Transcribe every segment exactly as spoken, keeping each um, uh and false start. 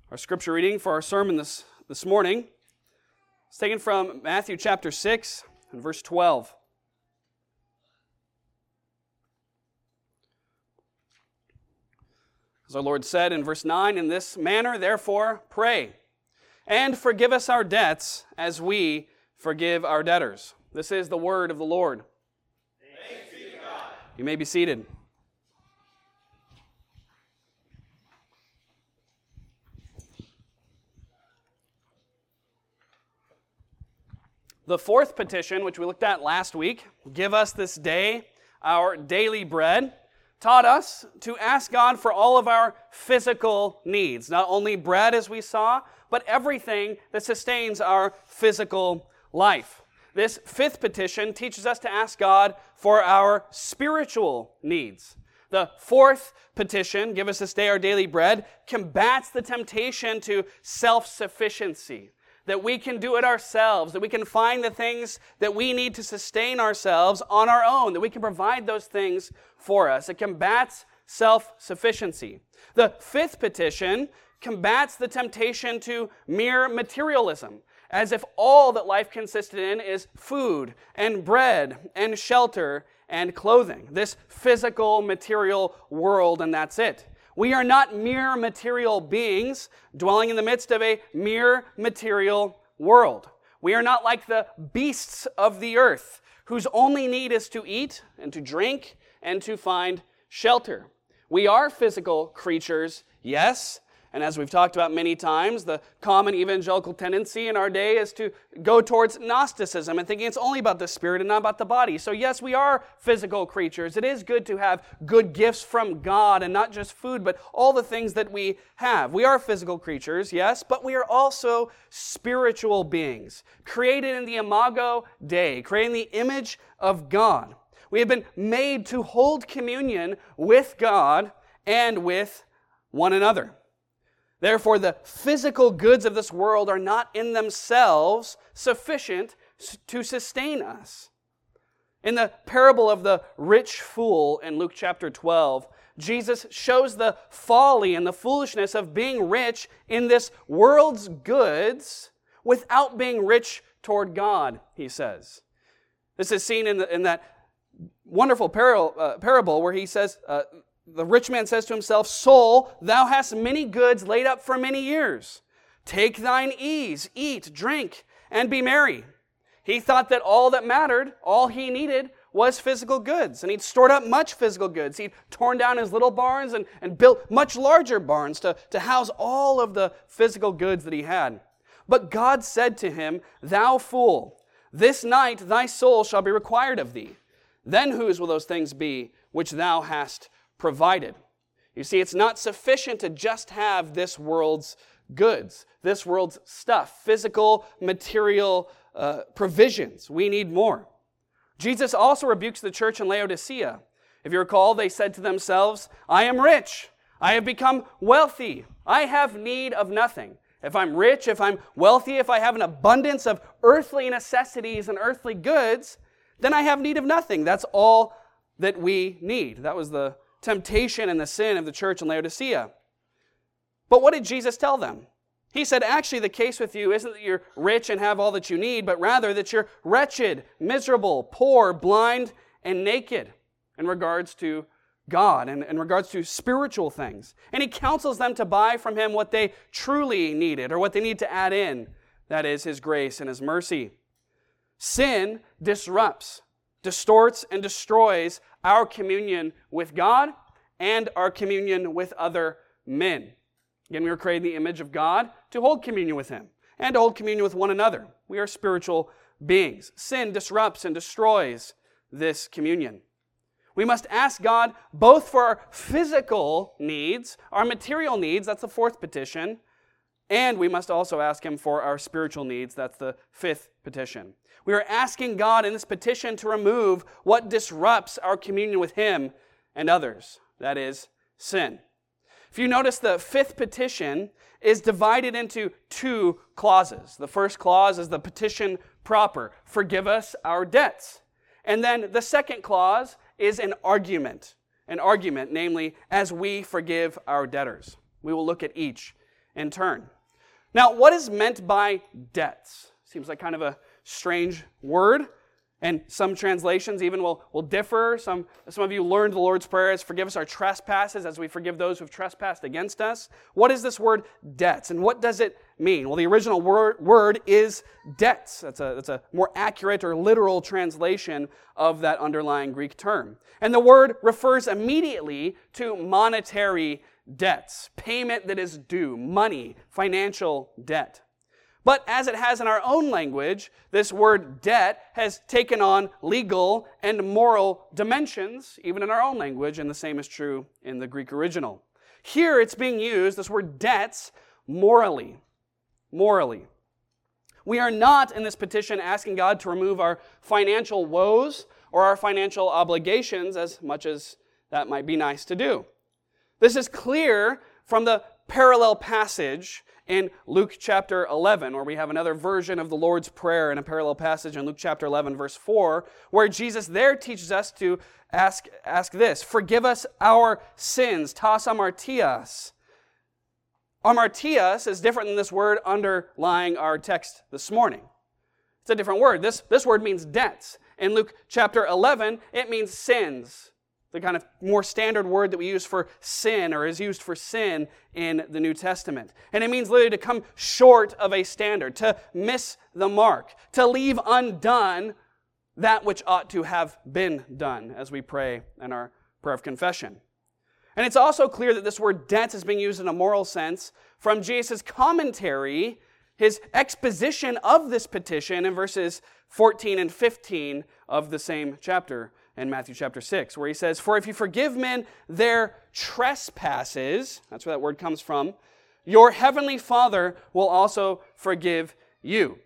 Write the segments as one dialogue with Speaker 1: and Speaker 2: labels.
Speaker 1: Our scripture reading for our sermon this, this morning is taken from Matthew chapter six and verse twelve. As our Lord said in verse nine, "In this manner, therefore, pray, and forgive us our debts as we forgive our debtors." This is the word of the Lord.
Speaker 2: Thanks be to God.
Speaker 1: You may be seated. The fourth petition, which we looked at last week, "Give us this day our daily bread," taught us to ask God for all of our physical needs. Not only bread, as we saw, but everything that sustains our physical life. This fifth petition teaches us to ask God for our spiritual needs. The fourth petition, "Give us this day our daily bread," combats the temptation to self-sufficiency. That we can do it ourselves, that we can find the things that we need to sustain ourselves on our own, that we can provide those things for us. It combats self-sufficiency. The fifth petition combats the temptation to mere materialism, as if all that life consisted in is food and bread and shelter and clothing. This physical, material world, and that's it. We are not mere material beings dwelling in the midst of a mere material world. We are not like the beasts of the earth, whose only need is to eat and to drink and to find shelter. We are physical creatures, yes, and as we've talked about many times, the common evangelical tendency in our day is to go towards Gnosticism and thinking it's only about the spirit and not about the body. So yes, we are physical creatures. It is good to have good gifts from God and not just food, but all the things that we have. We are physical creatures, yes, but we are also spiritual beings, created in the imago Dei, created in the image of God. We have been made to hold communion with God and with one another. Therefore, the physical goods of this world are not in themselves sufficient to sustain us. In the parable of the rich fool in Luke chapter twelve, Jesus shows the folly and the foolishness of being rich in this world's goods without being rich toward God, he says. This is seen in, the, in that wonderful parable, uh, parable where he says, uh, the rich man says to himself, "Soul, thou hast many goods laid up for many years. Take thine ease, eat, drink, and be merry." He thought that all that mattered, all he needed, was physical goods. And he'd stored up much physical goods. He'd torn down his little barns and, and built much larger barns to, to house all of the physical goods that he had. But God said to him, "Thou fool, this night thy soul shall be required of thee. Then whose will those things be which thou hast provided?" You see, it's not sufficient to just have this world's goods, this world's stuff, physical, material uh, provisions. We need more. Jesus also rebukes the church in Laodicea. If you recall, they said to themselves, "I am rich. I have become wealthy. I have need of nothing." If I'm rich, if I'm wealthy, if I have an abundance of earthly necessities and earthly goods, then I have need of nothing. That's all that we need. That was the temptation and the sin of the church in Laodicea. But what did Jesus tell them? He said, actually, the case with you isn't that you're rich and have all that you need, but rather that you're wretched, miserable, poor, blind, and naked in regards to God and in regards to spiritual things. And he counsels them to buy from him what they truly needed or what they need to add in. That is his grace and his mercy. Sin disrupts, distorts, and destroys our communion with God and our communion with other men. Again, we were created in the image of God to hold communion with him and to hold communion with one another. We are spiritual beings. Sin disrupts and destroys this communion. We must ask God both for our physical needs, our material needs, that's the fourth petition, and we must also ask him for our spiritual needs, that's the fifth petition. We are asking God in this petition to remove what disrupts our communion with him and others, that is, sin. If you notice, the fifth petition is divided into two clauses. The first clause is the petition proper, "Forgive us our debts." And then the second clause is an argument, an argument, namely, "as we forgive our debtors." We will look at each in turn. Now, what is meant by debts? Seems like kind of a strange word, and some translations even will, will differ. Some, some of you learned the Lord's Prayer as forgive us our trespasses as we forgive those who have trespassed against us. What is this word debts, and what does it mean? Well, the original word, word is debts. That's a, that's a more accurate or literal translation of that underlying Greek term. And the word refers immediately to monetary debts, payment that is due, money, financial debt. But as it has in our own language, this word debt has taken on legal and moral dimensions, even in our own language, and the same is true in the Greek original. Here it's being used, this word debts, morally. Morally. We are not in this petition asking God to remove our financial woes or our financial obligations, as much as that might be nice to do. This is clear from the parallel passage in Luke chapter eleven, where we have another version of the Lord's Prayer in a parallel passage in Luke chapter eleven, verse four, where Jesus there teaches us to ask, ask this, forgive us our sins, tas amartias. Amartias is different than this word underlying our text this morning. It's a different word. This, this word means debts. In Luke chapter eleven, it means sins. The kind of more standard word that we use for sin, or is used for sin in the New Testament. And it means literally to come short of a standard, to miss the mark, to leave undone that which ought to have been done, as we pray in our prayer of confession. And it's also clear that this word debts is being used in a moral sense from Jesus' commentary, his exposition of this petition in verses fourteen and fifteen of the same chapter in Matthew chapter six, where he says, for if you forgive men their trespasses, that's where that word comes from, your heavenly Father will also forgive you.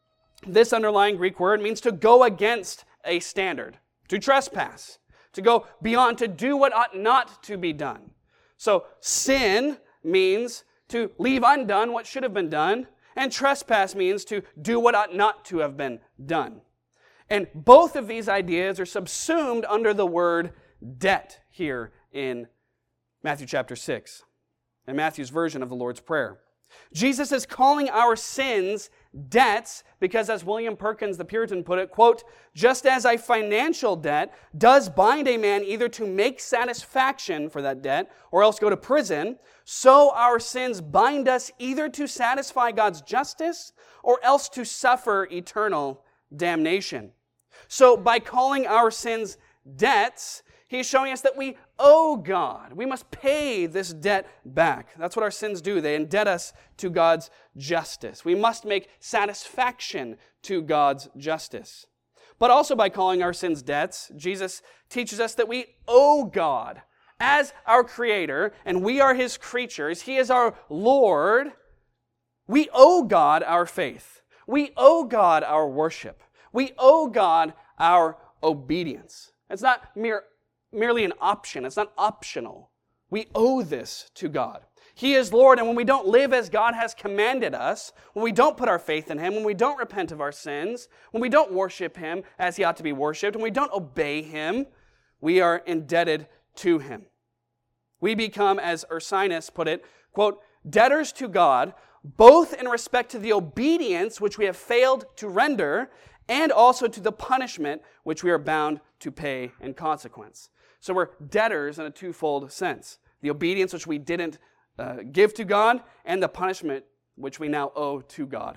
Speaker 1: This underlying Greek word means to go against a standard, to trespass, to go beyond, to do what ought not to be done. So sin means to leave undone what should have been done, and trespass means to do what ought not to have been done. And both of these ideas are subsumed under the word debt here in Matthew chapter six, in Matthew's version of the Lord's Prayer. Jesus is calling our sins debts because, as William Perkins the Puritan put it, quote, just as a financial debt does bind a man either to make satisfaction for that debt or else go to prison, so our sins bind us either to satisfy God's justice or else to suffer eternal damnation. So by calling our sins debts, he's showing us that we owe God. We must pay this debt back. That's what our sins do. They indebt us to God's justice. We must make satisfaction to God's justice. But also by calling our sins debts, Jesus teaches us that we owe God as our Creator, and we are His creatures. He is our Lord. We owe God our faith. We owe God our worship. We owe God our obedience. It's not mere, merely an option. It's not optional. We owe this to God. He is Lord, and when we don't live as God has commanded us, when we don't put our faith in Him, when we don't repent of our sins, when we don't worship Him as He ought to be worshipped, when we don't obey Him, we are indebted to Him. We become, as Ursinus put it, quote, debtors to God, both in respect to the obedience which we have failed to render, and also to the punishment which we are bound to pay in consequence. So we're debtors in a twofold sense. The obedience which we didn't uh, give to God, and the punishment which we now owe to God.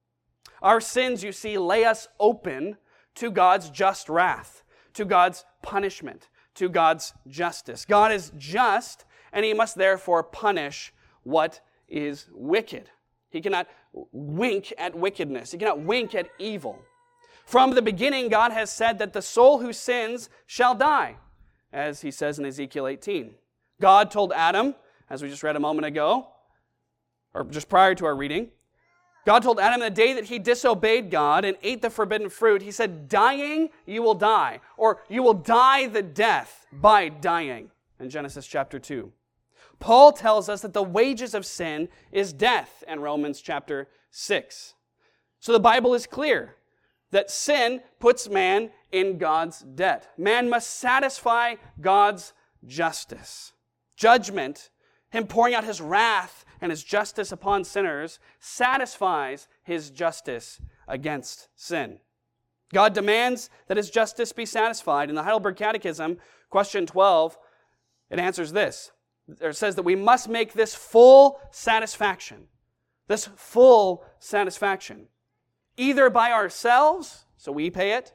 Speaker 1: Our sins, you see, lay us open to God's just wrath, to God's punishment, to God's justice. God is just, and He must therefore punish what is wicked. He cannot wink at wickedness. He cannot wink at evil. From the beginning, God has said that the soul who sins shall die, as He says in Ezekiel eighteen. God told Adam, as we just read a moment ago, or just prior to our reading, God told Adam the day that he disobeyed God and ate the forbidden fruit, He said, dying you will die, or you will die the death by dying, in Genesis chapter two. Paul tells us that the wages of sin is death in Romans chapter six. So the Bible is clear that sin puts man in God's debt. Man must satisfy God's justice. Judgment, Him pouring out His wrath and his justice upon sinners satisfies his justice against sin. God demands that his justice be satisfied. In the Heidelberg Catechism, question twelve, it answers this. It says that we must make this full satisfaction, this full satisfaction, either by ourselves, so we pay it,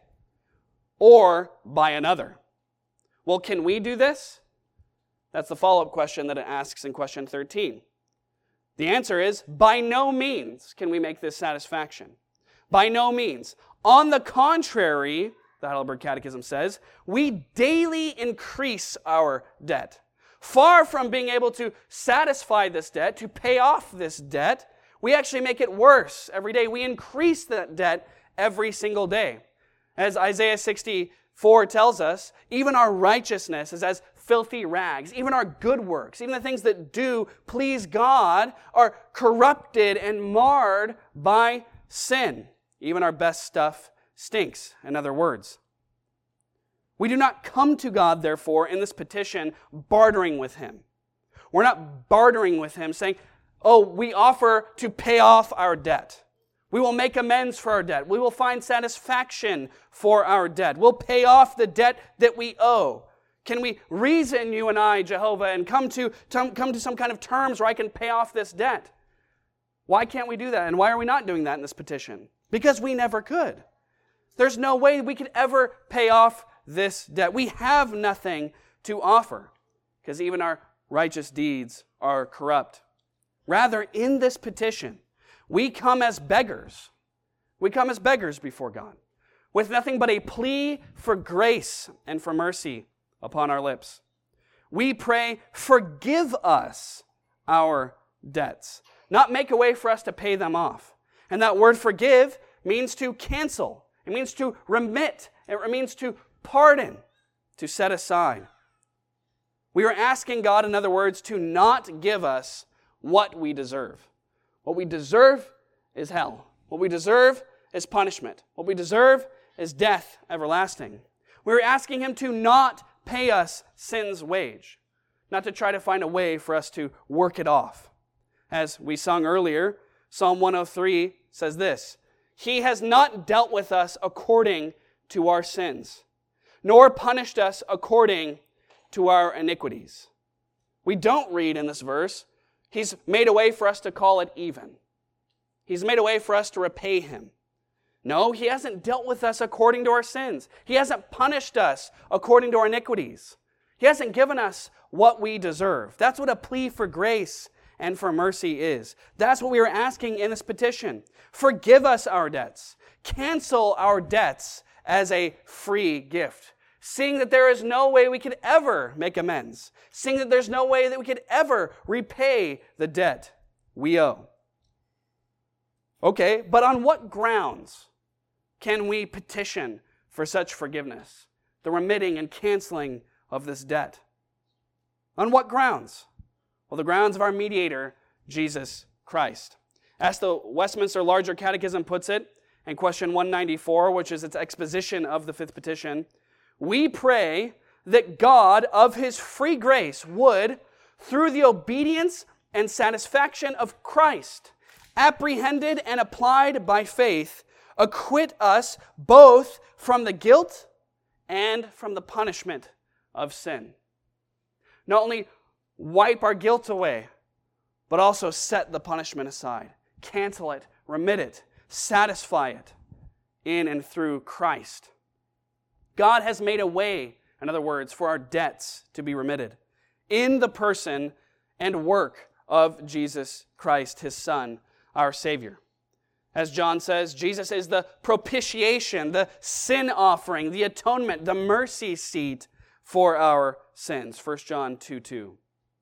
Speaker 1: or by another. Well, can we do this? That's the follow-up question that it asks in question thirteen. The answer is, by no means can we make this satisfaction. By no means. On the contrary, the Heidelberg Catechism says, we daily increase our debt. Far from being able to satisfy this debt, to pay off this debt, we actually make it worse every day. We increase that debt every single day. As Isaiah sixty-four tells us, even our righteousness is as filthy rags. Even our good works, even the things that do please God, are corrupted and marred by sin. Even our best stuff stinks, in other words. We do not come to God, therefore, in this petition, bartering with him. We're not bartering with him, saying, oh, we offer to pay off our debt. We will make amends for our debt. We will find satisfaction for our debt. We'll pay off the debt that we owe. Can we reason, you and I, Jehovah, and come to, to, come to some kind of terms where I can pay off this debt? Why can't we do that? And why are we not doing that in this petition? Because we never could. There's no way we could ever pay off this debt. We have nothing to offer because even our righteous deeds are corrupt. Rather, in this petition, we come as beggars. We come as beggars before God with nothing but a plea for grace and for mercy upon our lips. We pray, forgive us our debts, not make a way for us to pay them off. And that word forgive means to cancel. It means to remit. It means to pardon, to set aside. We are asking God, in other words, to not give us what we deserve. What we deserve is hell. What we deserve is punishment. What we deserve is death everlasting. We are asking him to not pay us sin's wage, not to try to find a way for us to work it off. As we sung earlier, Psalm one oh three says this, he has not dealt with us according to our sins, nor punished us according to our iniquities. We don't read in this verse, he's made a way for us to call it even. He's made a way for us to repay him. No, he hasn't dealt with us according to our sins. He hasn't punished us according to our iniquities. He hasn't given us what we deserve. That's what a plea for grace and for mercy is. That's what we are asking in this petition. Forgive us our debts. Cancel our debts as a free gift. Seeing that there is no way we could ever make amends. Seeing that there's no way that we could ever repay the debt we owe. Okay, but on what grounds can we petition for such forgiveness? The remitting and canceling of this debt. On what grounds? Well, the grounds of our mediator, Jesus Christ. As the Westminster Larger Catechism puts it, in question one ninety-four, which is its exposition of the fifth petition, we pray that God of his free grace would, through the obedience and satisfaction of Christ, apprehended and applied by faith, acquit us both from the guilt and from the punishment of sin. Not only wipe our guilt away, but also set the punishment aside. Cancel it, remit it, satisfy it in and through Christ. God has made a way, in other words, for our debts to be remitted in the person and work of Jesus Christ, his Son, our Savior. As John says, Jesus is the propitiation, the sin offering, the atonement, the mercy seat for our sins. First John two two.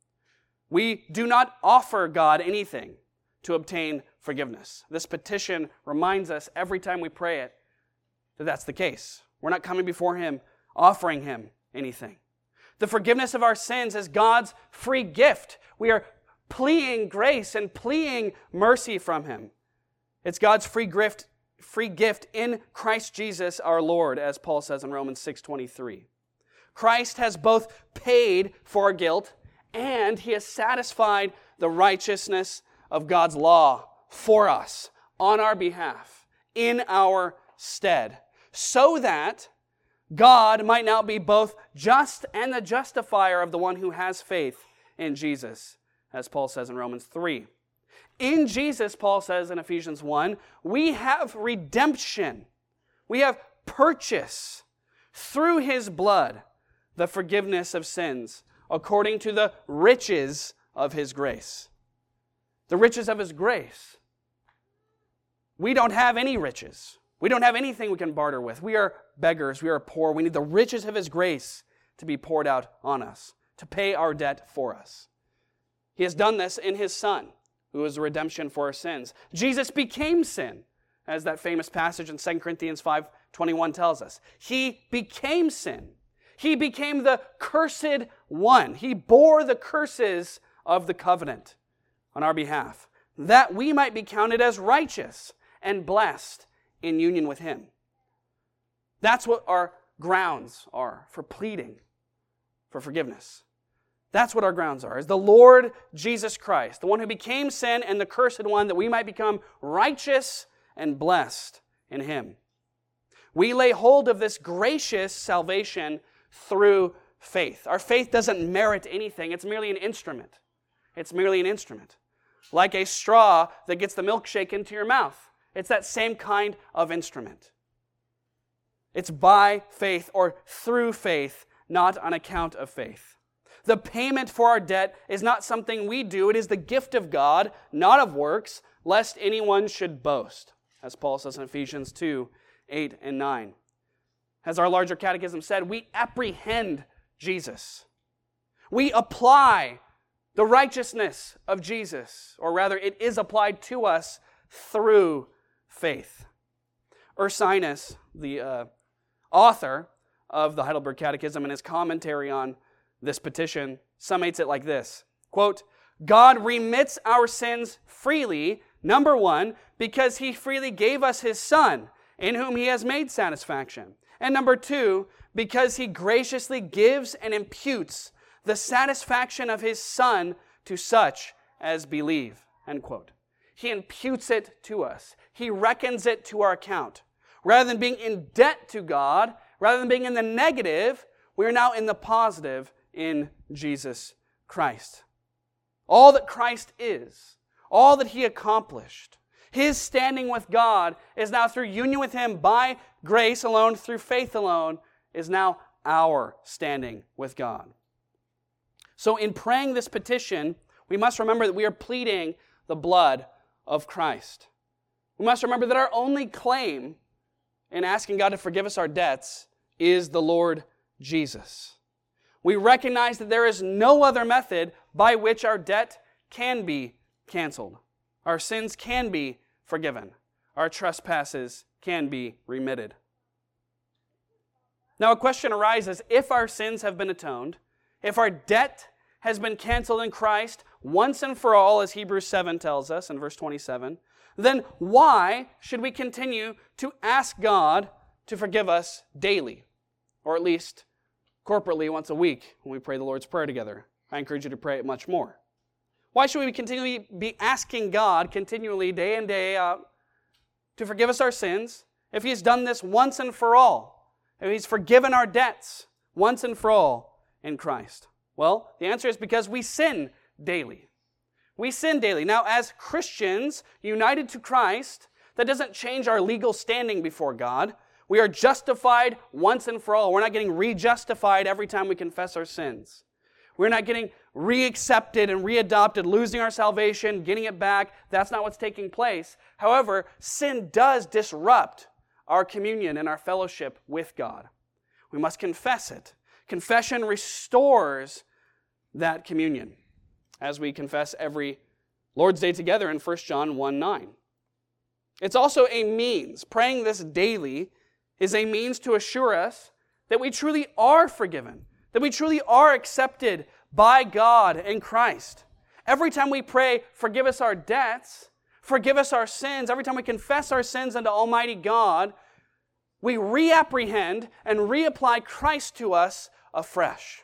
Speaker 1: We do not offer God anything to obtain forgiveness. This petition reminds us every time we pray it that that's the case. We're not coming before him, offering him anything. The forgiveness of our sins is God's free gift. We are pleading grace and pleading mercy from him. It's God's free gift, free gift in Christ Jesus our Lord, as Paul says in Romans six twenty-three. Christ has both paid for our guilt and he has satisfied the righteousness of God's law for us, on our behalf, in our stead, so that God might now be both just and the justifier of the one who has faith in Jesus, as Paul says in Romans three. In Jesus, Paul says in Ephesians one, we have redemption. We have purchase through his blood, the forgiveness of sins, according to the riches of his grace. The riches of his grace. We don't have any riches. We don't have anything we can barter with. We are beggars. We are poor. We need the riches of his grace to be poured out on us, to pay our debt for us. He has done this in his Son, who is the redemption for our sins. Jesus became sin, as that famous passage in Second Corinthians five twenty-one tells us. He became sin. He became the cursed one. He bore the curses of the covenant on our behalf, that we might be counted as righteous and blessed in union with him. That's what our grounds are for pleading for forgiveness. That's what our grounds are, is the Lord Jesus Christ, the one who became sin and the cursed one, that we might become righteous and blessed in him. We lay hold of this gracious salvation through faith. Our faith doesn't merit anything. It's merely an instrument. It's merely an instrument. Like a straw that gets the milkshake into your mouth. It's that same kind of instrument. It's by faith or through faith, not on account of faith. The payment for our debt is not something we do. It is the gift of God, not of works, lest anyone should boast, as Paul says in Ephesians two, eight and nine. As our larger catechism said, we apprehend Jesus. We apply the righteousness of Jesus, or rather it is applied to us through faith. Ursinus, the uh, author of the Heidelberg Catechism, in his commentary on this petition, summates it like this, quote, God remits our sins freely, number one, because he freely gave us his Son, in whom he has made satisfaction. And number two, because he graciously gives and imputes the satisfaction of his Son to such as believe, end quote. He imputes it to us. He reckons it to our account. Rather than being in debt to God, rather than being in the negative, we are now in the positive in Jesus Christ. All that Christ is, all that he accomplished, his standing with God is now through union with him by grace alone, through faith alone, is now our standing with God. So in praying this petition, we must remember that we are pleading the blood of Christ. We must remember that our only claim in asking God to forgive us our debts is the Lord Jesus. We recognize that there is no other method by which our debt can be canceled. Our sins can be forgiven. Our trespasses can be remitted. Now a question arises, if our sins have been atoned, if our debt has been canceled in Christ once and for all, as Hebrews seven tells us in verse twenty-seven, then why should we continue to ask God to forgive us daily, or at least corporately once a week when we pray the Lord's Prayer together? I encourage you to pray it much more. Why should we continually be asking God continually, day in, day out, to forgive us our sins if he's done this once and for all? If he's forgiven our debts once and for all in Christ? Well, the answer is because we sin daily. We sin daily. Now, as Christians united to Christ, that doesn't change our legal standing before God. We are justified once and for all. We're not getting re-justified every time we confess our sins. We're not getting re-accepted and re-adopted, losing our salvation, getting it back. That's not what's taking place. However, sin does disrupt our communion and our fellowship with God. We must confess it. Confession restores that communion, as we confess every Lord's Day together in First John one nine. It's also a means. Praying this daily is a means to assure us that we truly are forgiven, that we truly are accepted by God in Christ. Every time we pray, forgive us our debts, forgive us our sins, every time we confess our sins unto Almighty God, we reapprehend and reapply Christ to us afresh.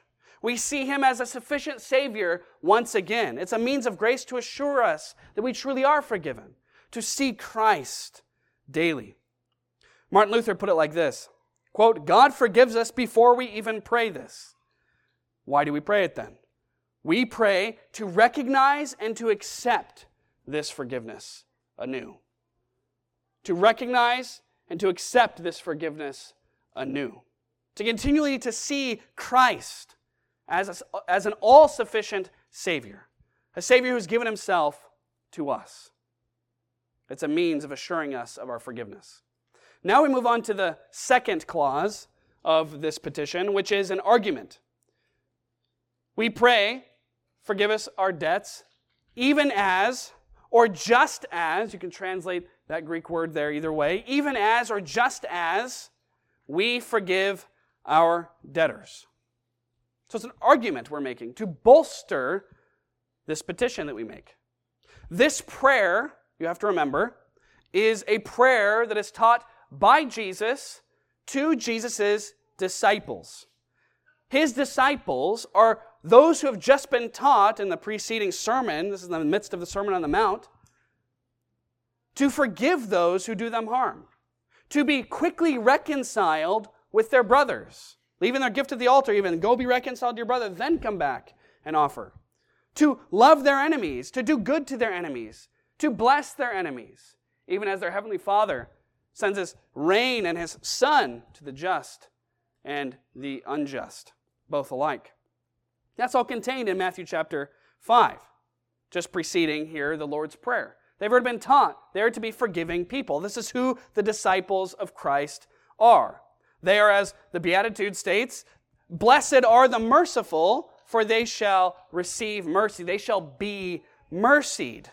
Speaker 1: We see him as a sufficient Savior once again. It's a means of grace to assure us that we truly are forgiven, to see Christ daily. Martin Luther put it like this, quote, God forgives us before we even pray this. Why do we pray it then? We pray to recognize and to accept this forgiveness anew. To recognize and to accept this forgiveness anew. To continually to see Christ as, a, as an all-sufficient Savior. A Savior who's given himself to us. It's a means of assuring us of our forgiveness. Now we move on to the second clause of this petition, which is an argument. We pray, forgive us our debts, even as, or just as, you can translate that Greek word there either way, even as or just as we forgive our debtors. So it's an argument we're making to bolster this petition that we make. This prayer, you have to remember, is a prayer that is taught by Jesus to Jesus' disciples. His disciples are those who have just been taught in the preceding sermon, this is in the midst of the Sermon on the Mount, to forgive those who do them harm, to be quickly reconciled with their brothers, leaving their gift at the altar even, go be reconciled to your brother, then come back and offer, to love their enemies, to do good to their enemies, to bless their enemies, even as their heavenly Father sends his rain and his sun to the just and the unjust, both alike. That's all contained in Matthew chapter five, just preceding here the Lord's Prayer. They've already been taught they're to be forgiving people. This is who the disciples of Christ are. They are, as the Beatitude states, blessed are the merciful, for they shall receive mercy. They shall be mercied.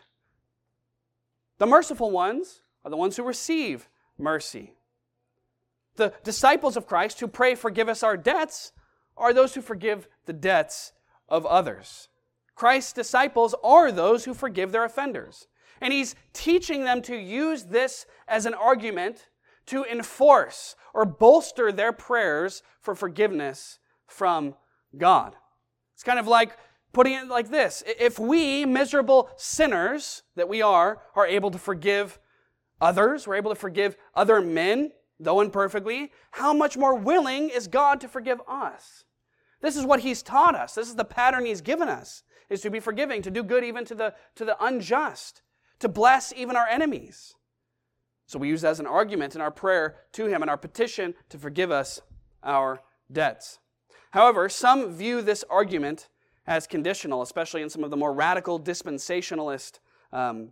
Speaker 1: The merciful ones are the ones who receive mercy. The disciples of Christ who pray, forgive us our debts, are those who forgive the debts of others. Christ's disciples are those who forgive their offenders. And he's teaching them to use this as an argument to enforce or bolster their prayers for forgiveness from God. It's kind of like putting it like this. If we, miserable sinners that we are, are able to forgive others, we're able to forgive other men, though imperfectly, how much more willing is God to forgive us? This is what he's taught us. This is the pattern he's given us, is to be forgiving, to do good even to the, to the unjust, to bless even our enemies. So we use that as an argument in our prayer to him and our petition to forgive us our debts. However, some view this argument as conditional, especially in some of the more radical dispensationalist um,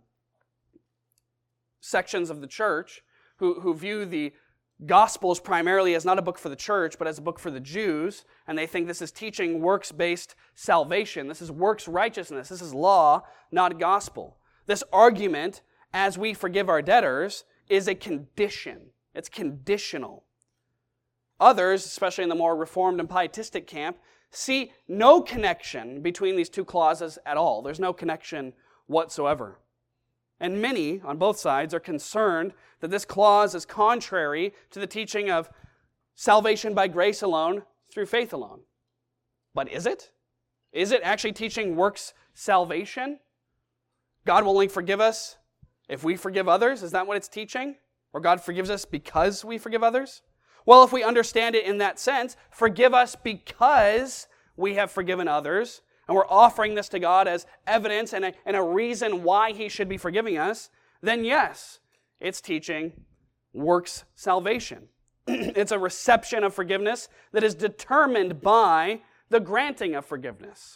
Speaker 1: sections of the church, who, who view the Gospels primarily as not a book for the church, but as a book for the Jews, and they think this is teaching works-based salvation. This is works righteousness. This is law, not gospel. This argument, as we forgive our debtors, is a condition. It's conditional. Others, especially in the more Reformed and Pietistic camp, see no connection between these two clauses at all. There's no connection whatsoever. And many, on both sides, are concerned that this clause is contrary to the teaching of salvation by grace alone, through faith alone. But is it? Is it actually teaching works salvation? God will only forgive us if we forgive others? Is that what it's teaching? Or God forgives us because we forgive others? Well, if we understand it in that sense, forgive us because we have forgiven others, and we're offering this to God as evidence and a, and a reason why he should be forgiving us, then yes, it's teaching works salvation. It's a reception of forgiveness that is determined by the granting of forgiveness.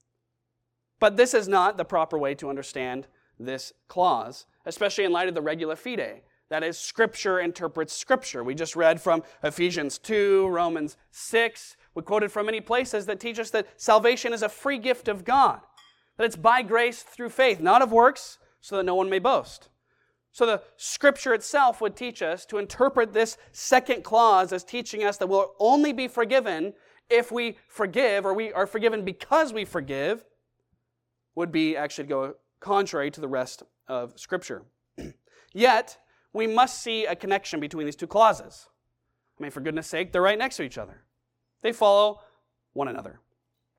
Speaker 1: But this is not the proper way to understand this clause, especially in light of the regula fide. That is, Scripture interprets Scripture. We just read from Ephesians two, Romans six. We quoted from many places that teach us that salvation is a free gift of God, that it's by grace through faith, not of works, so that no one may boast. So the Scripture itself would teach us to interpret this second clause as teaching us that we'll only be forgiven if we forgive, or we are forgiven because we forgive, would be actually to go contrary to the rest of Scripture. Yet, we must see a connection between these two clauses. I mean, for goodness sake, they're right next to each other. They follow one another.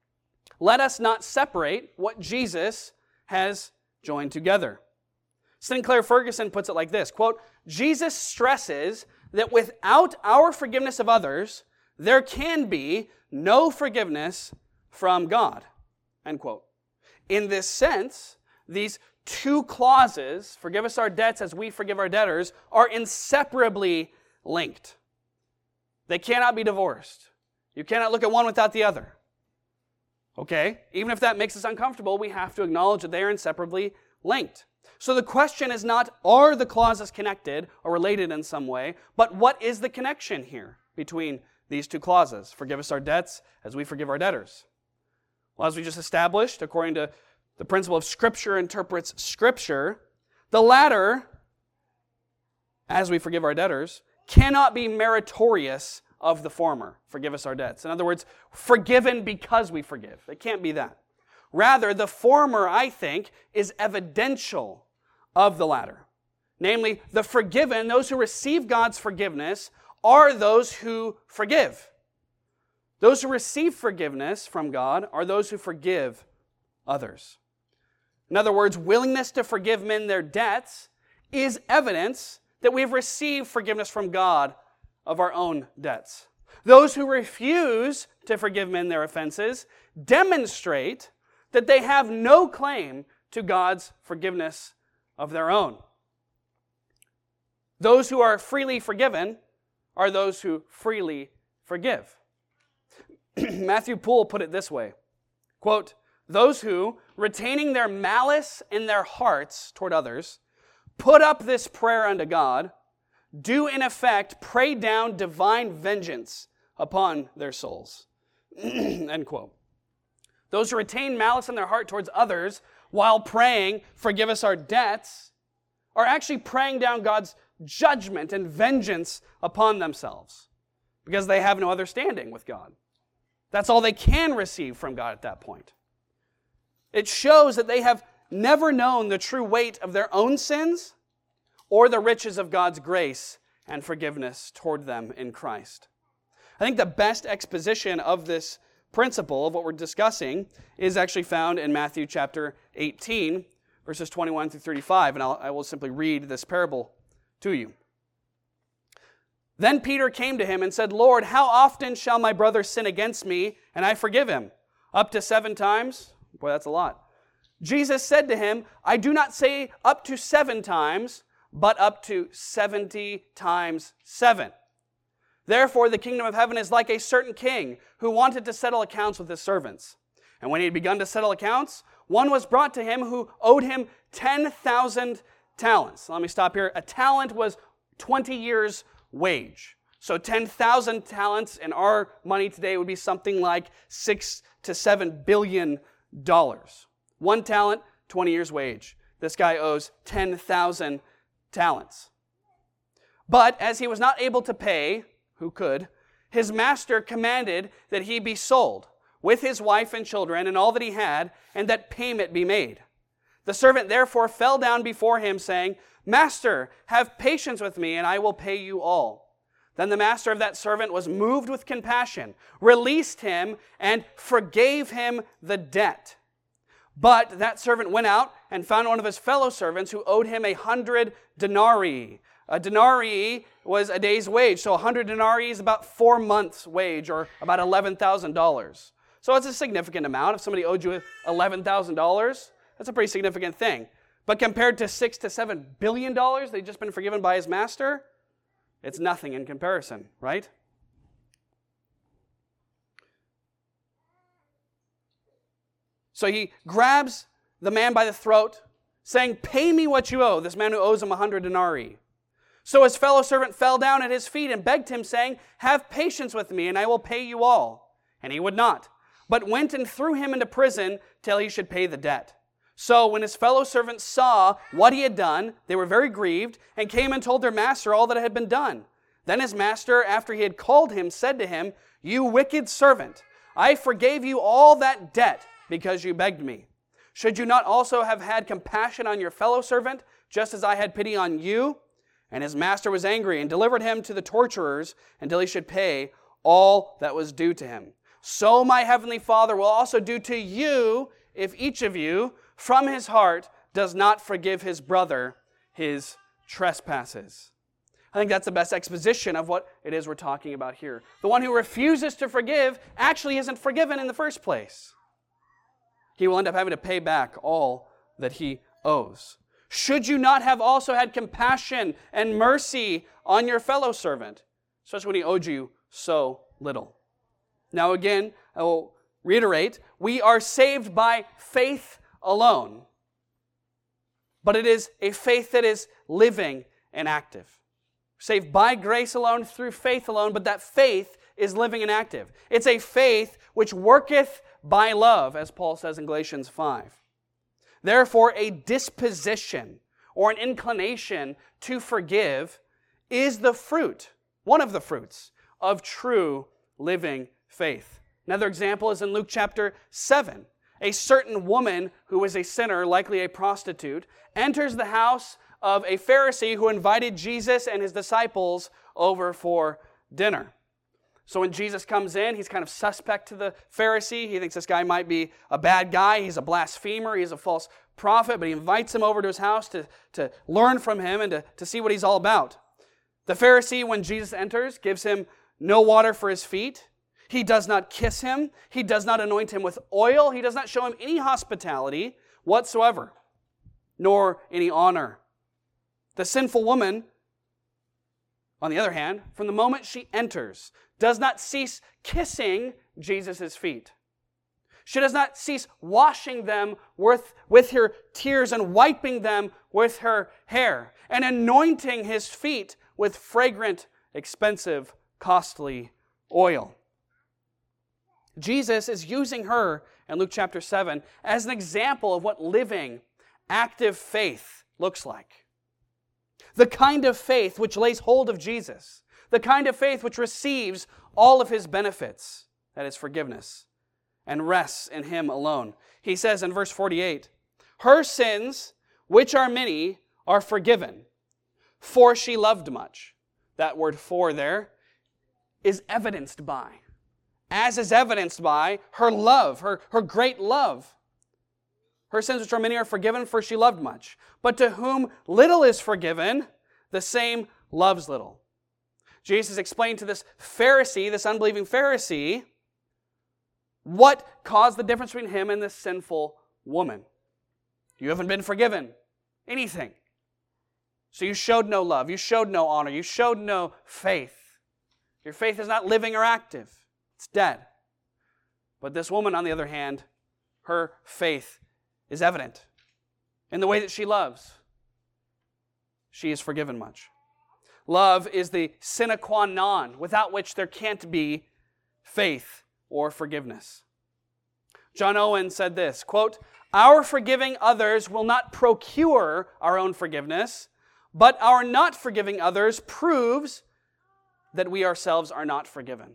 Speaker 1: Let us not separate what Jesus has joined together. Sinclair Ferguson puts it like this, quote, Jesus stresses that without our forgiveness of others, there can be no forgiveness from God, end quote. In this sense, these two clauses, forgive us our debts as we forgive our debtors, are inseparably linked. They cannot be divorced. You cannot look at one without the other. Okay? Even if that makes us uncomfortable, we have to acknowledge that they are inseparably linked. So the question is not, are the clauses connected or related in some way, but what is the connection here between these two clauses? Forgive us our debts as we forgive our debtors. Well, as we just established, according to the principle of Scripture interprets Scripture, the latter, as we forgive our debtors, cannot be meritorious of the former. Forgive us our debts. In other words, forgiven because we forgive. It can't be that. Rather, the former, I think, is evidential of the latter. Namely, the forgiven, those who receive God's forgiveness, are those who forgive. Those who receive forgiveness from God are those who forgive others. In other words, willingness to forgive men their debts is evidence that we have received forgiveness from God of our own debts. Those who refuse to forgive men their offenses demonstrate that they have no claim to God's forgiveness of their own. Those who are freely forgiven are those who freely forgive. Matthew Poole put it this way, quote, those who, retaining their malice in their hearts toward others, put up this prayer unto God, do in effect pray down divine vengeance upon their souls. End quote. Those who retain malice in their heart towards others while praying, forgive us our debts, are actually praying down God's judgment and vengeance upon themselves because they have no other standing with God. That's all they can receive from God at that point. It shows that they have never known the true weight of their own sins or the riches of God's grace and forgiveness toward them in Christ. I think the best exposition of this principle of what we're discussing is actually found in Matthew chapter eighteen, verses twenty-one through thirty-five, and I'll, I will simply read this parable to you. Then Peter came to him and said, Lord, how often shall my brother sin against me, and I forgive him? Up to seven times? Boy, that's a lot. Jesus said to him, I do not say up to seven times, but up to seventy times seven. Therefore, the kingdom of heaven is like a certain king who wanted to settle accounts with his servants. And when he had begun to settle accounts, one was brought to him who owed him ten thousand talents. Let me stop here. A talent was twenty years' wage. So ten thousand talents in our money today would be something like six to seven billion dollars. One talent, twenty years' wage. This guy owes ten thousand talents. But as he was not able to pay, who could, his master commanded that he be sold, with his wife and children and all that he had, and that payment be made. The servant therefore fell down before him, saying, Master, have patience with me, and I will pay you all. Then the master of that servant was moved with compassion, released him, and forgave him the debt. But that servant went out and found one of his fellow servants who owed him a hundred denarii. A denarii was a day's wage, so a hundred denarii is about four months' wage, or about eleven thousand dollars. So it's a significant amount. If somebody owed you eleven thousand dollars, that's a pretty significant thing. But compared to six to seven billion dollars they'd just been forgiven by his master, it's nothing in comparison, right? So he grabs the man by the throat, saying, Pay me what you owe, this man who owes him a hundred denarii. So his fellow servant fell down at his feet and begged him, saying, Have patience with me, and I will pay you all. And he would not, but went and threw him into prison till he should pay the debt. So when his fellow servants saw what he had done, they were very grieved, and came and told their master all that had been done. Then his master, after he had called him, said to him, You wicked servant, I forgave you all that debt because you begged me. Should you not also have had compassion on your fellow servant, just as I had pity on you? And his master was angry and delivered him to the torturers until he should pay all that was due to him. so my heavenly Father will also do to you if each of you from his heart does not forgive his brother his trespasses. I think that's the best exposition of what it is we're talking about here. The one who refuses to forgive actually isn't forgiven in the first place. He will end up having to pay back all that he owes. Should you not have also had compassion and mercy on your fellow servant, especially when he owed you so little? Now again, I will reiterate, we are saved by faith alone. But it is a faith that is living and active. Saved by grace alone, through faith alone, but that faith is living and active. It's a faith which worketh by love, as Paul says in Galatians five. Therefore, a disposition or an inclination to forgive is the fruit, one of the fruits, of true living faith. Another example is in Luke chapter seven. A certain woman who was a sinner, likely a prostitute, enters the house of a Pharisee who invited Jesus and his disciples over for dinner. So when Jesus comes in, he's kind of suspect to the Pharisee. He thinks this guy might be a bad guy. He's a blasphemer. He's a false prophet. But he invites him over to his house to, to learn from him and to, to see what he's all about. The Pharisee, when Jesus enters, gives him no water for his feet. He does not kiss him. He does not anoint him with oil. He does not show him any hospitality whatsoever, nor any honor. The sinful woman, on the other hand, from the moment she enters, does not cease kissing Jesus' feet. She does not cease washing them with, with her tears and wiping them with her hair and anointing his feet with fragrant, expensive, costly oil. Jesus is using her in Luke chapter seven as an example of what living, active faith looks like. The kind of faith which lays hold of Jesus. The kind of faith which receives all of his benefits, that is forgiveness, and rests in him alone. He says in verse forty-eight, her sins, which are many, are forgiven, for she loved much. That word for there is evidenced by. As is evidenced by her love, her, her great love. Her sins which are many are forgiven, for she loved much. But to whom little is forgiven, the same loves little. Jesus explained to this Pharisee, this unbelieving Pharisee, what caused the difference between him and this sinful woman. You haven't been forgiven anything. So you showed no love, you showed no honor, you showed no faith. Your faith is not living or active. It's dead. But this woman, on the other hand, her faith is evident in the way that she loves. She is forgiven much. Love is the sine qua non, without which there can't be faith or forgiveness. John Owen said this, quote, our forgiving others will not procure our own forgiveness, but our not forgiving others proves that we ourselves are not forgiven.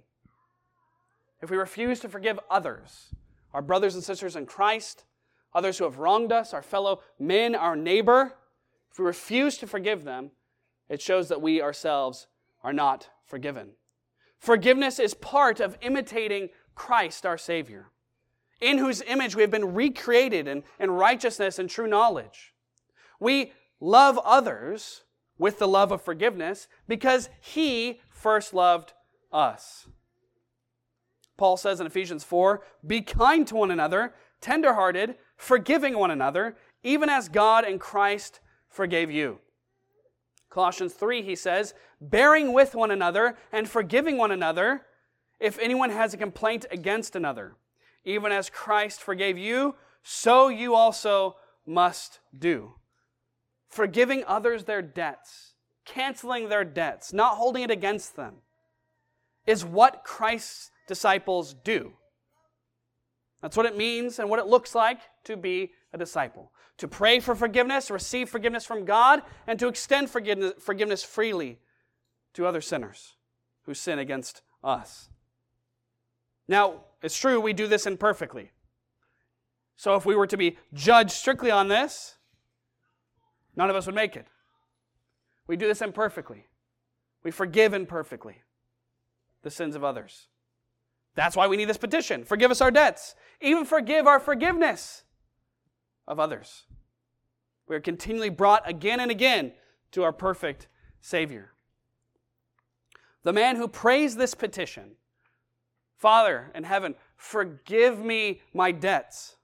Speaker 1: If we refuse to forgive others, our brothers and sisters in Christ, others who have wronged us, our fellow men, our neighbor, if we refuse to forgive them, it shows that we ourselves are not forgiven. Forgiveness is part of imitating Christ, our Savior, in whose image we have been recreated in, in righteousness and true knowledge. We love others with the love of forgiveness because He first loved us. Paul says in Ephesians four, be kind to one another, tenderhearted, forgiving one another, even as God in Christ forgave you. Colossians three, he says, bearing with one another and forgiving one another if anyone has a complaint against another. Even as Christ forgave you, so you also must do. Forgiving others their debts, canceling their debts, not holding it against them, is what Christ's disciples do. That's what it means and what it looks like to be a disciple. To pray for forgiveness, receive forgiveness from God, and to extend forgiveness, forgiveness freely to other sinners who sin against us. Now, it's true we do this imperfectly. So if we were to be judged strictly on this, none of us would make it. We do this imperfectly. We forgive imperfectly the sins of others. That's why we need this petition. Forgive us our debts. Even forgive our forgiveness of others. We are continually brought again and again to our perfect Savior. The man who prays this petition, Father in heaven, forgive me my debts,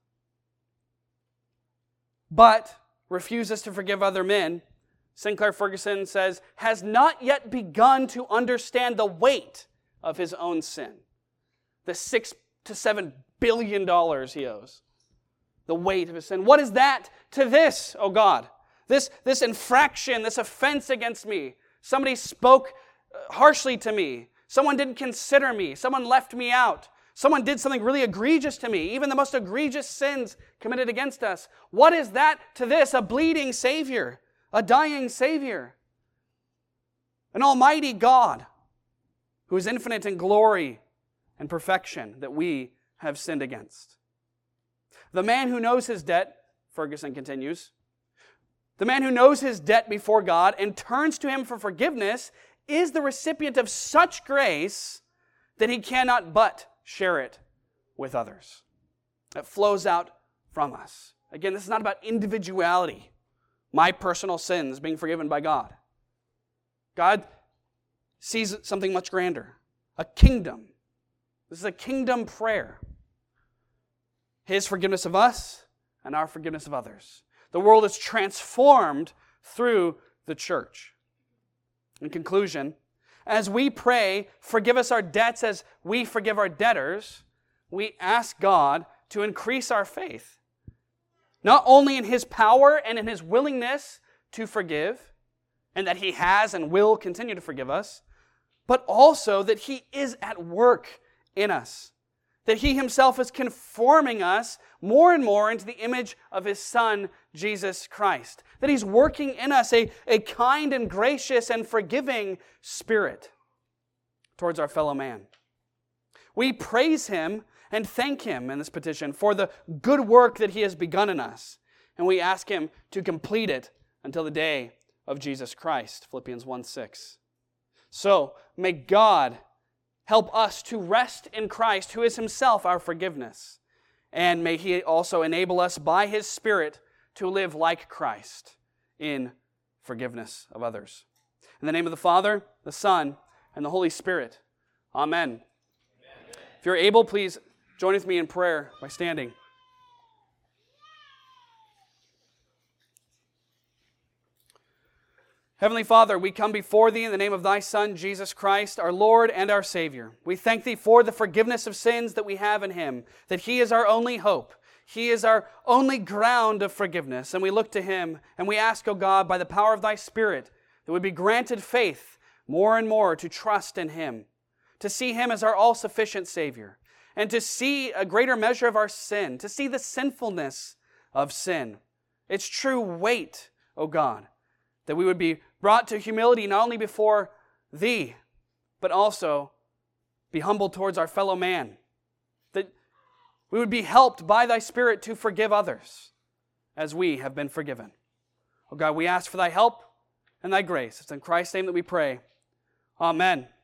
Speaker 1: but refuses to forgive other men, Sinclair Ferguson says, has not yet begun to understand the weight of his own sin. The six to seven billion dollars he owes. The weight of his sin. What is that to this, oh God? This, this infraction, this offense against me. Somebody spoke harshly to me. Someone didn't consider me. Someone left me out. Someone did something really egregious to me. Even the most egregious sins committed against us. What is that to this? A bleeding Savior. A dying Savior. An almighty God who is infinite in glory and perfection that we have sinned against. The man who knows his debt, Ferguson continues, the man who knows his debt before God and turns to Him for forgiveness is the recipient of such grace that he cannot but share it with others. It flows out from us. Again, this is not about individuality, my personal sins being forgiven by God. God sees something much grander, a kingdom. This is a kingdom prayer. His forgiveness of us and our forgiveness of others. The world is transformed through the church. In conclusion, as we pray, forgive us our debts as we forgive our debtors, we ask God to increase our faith. Not only in His power and in His willingness to forgive, and that He has and will continue to forgive us, but also that He is at work in us. That He Himself is conforming us more and more into the image of His Son, Jesus Christ. That He's working in us a, a kind and gracious and forgiving spirit towards our fellow man. We praise Him and thank Him in this petition for the good work that He has begun in us. And we ask Him to complete it until the day of Jesus Christ, Philippians one six. So, may God help us to rest in Christ, who is Himself our forgiveness. And may He also enable us by His Spirit to live like Christ in forgiveness of others. In the name of the Father, the Son, and the Holy Spirit. Amen. Amen. If you're able, please join with me in prayer by standing. Heavenly Father, we come before Thee in the name of Thy Son, Jesus Christ, our Lord and our Savior. We thank Thee for the forgiveness of sins that we have in Him, that He is our only hope. He is our only ground of forgiveness, and we look to Him, and we ask, O God, by the power of Thy Spirit, that we be granted faith more and more to trust in Him, to see Him as our all-sufficient Savior, and to see a greater measure of our sin, to see the sinfulness of sin, its true weight, O God, that we would be brought to humility not only before Thee, but also be humble towards our fellow man. That we would be helped by Thy Spirit to forgive others as we have been forgiven. Oh God, we ask for Thy help and Thy grace. It's in Christ's name that we pray. Amen.